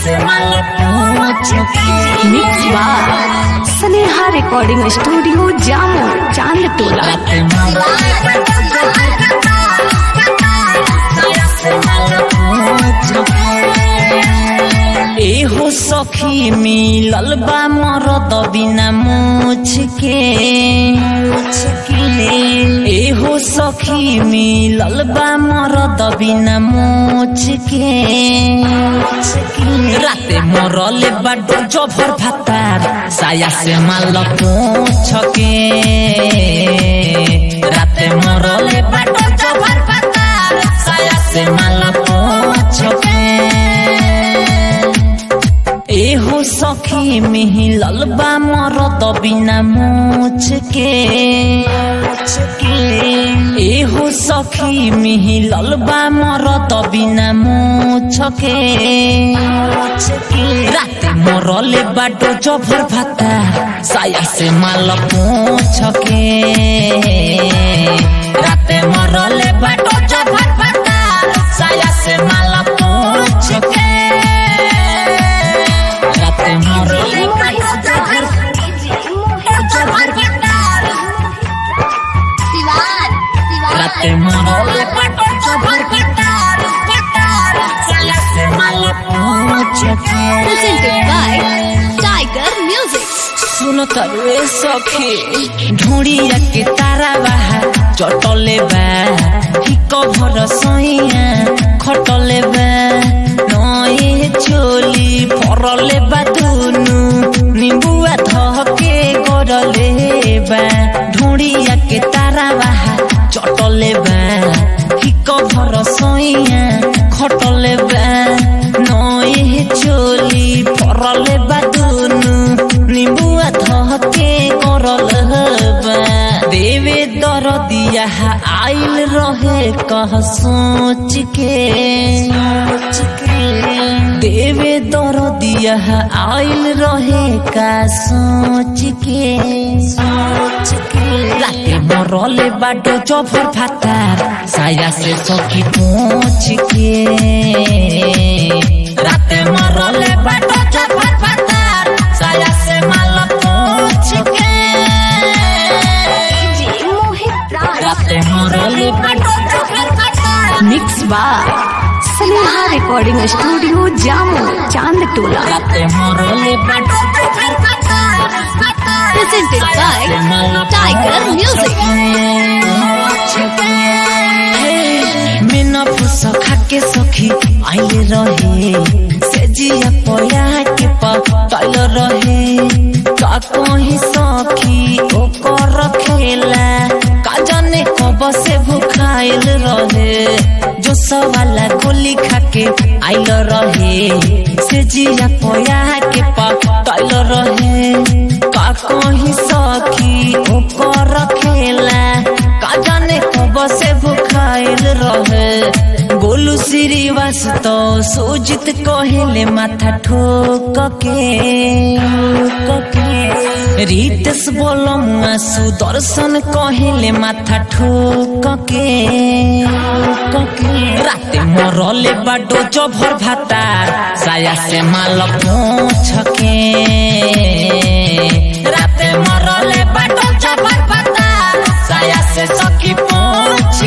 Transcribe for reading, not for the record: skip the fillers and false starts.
Mix bar Sneha recording studio Jamo Chand टोला। एहो सखी मिलल बा मरद बिना मुझ के। एहो सखी मिलल बा मरद बिना मुझ के। राते मरले बाडो जभर भातार साया से माल पूछ के। राते मरले बाडो जभर भातार साया से माल पूछ के। एहो सखी मिलल बा मरद बिना मुझ के। एहो सखी मिलल बा मरद बिना मुझ के। राते मरले बाडो जभर भाता साया से माल पूछ के। राते मरले बाडो जभर भाता साया से माल पूछ के। राते मरले बाडो जभर भातार साया से माल पूछ के। Presented by Tiger Music। सुनो तरुए सखी ढूंढिया के तारा बाहा चटले बा हिक भर सैया खटले बा। नए चोली फरले बा दुनु निबुआ धके गरले बा। ढूंढिया के तारा बाहा चटले बा हिक भर सैया खटले बा। नए चोली फरले बा दुनु निबुआ धके करल बा। देवे दरदिया आइल रहे कह सोच के। देवे दरदिया आइल रहे का सोच के। राते मरले बाडो जभर भातार साया से सखी पूछ के। राते मरले बाडो जभर भातार साया से माल पूछ के। राते मरले बाडो जभर भातार। Mix bar Sneha recording studio Jamo Chand टोला। राते मरले बाडो जभर भातार। Presented by Tiger Music। मिना फुसा खाके सखी आइले रहे सेजिया पया के पटल रहे। का कहीं सखी ओकर खेला का जाने कब से भूखाइल रहे। जो सवाला गोली खाके आइल रहे सेजिया पया के पटल रहे। का कहीं सखी ओकर खेला का जाने कब से भूखाइल रहे। गोलू श्रीवास तो सोजित कहले माथा ठोक के। रितेश बोलमुआ सुदर्शन कहले माथा ठोक के। राते मरले बाडो जभर भातार साया से माल पूछ के। राते मरले बाडो जभर भातार साया से सखी पूछ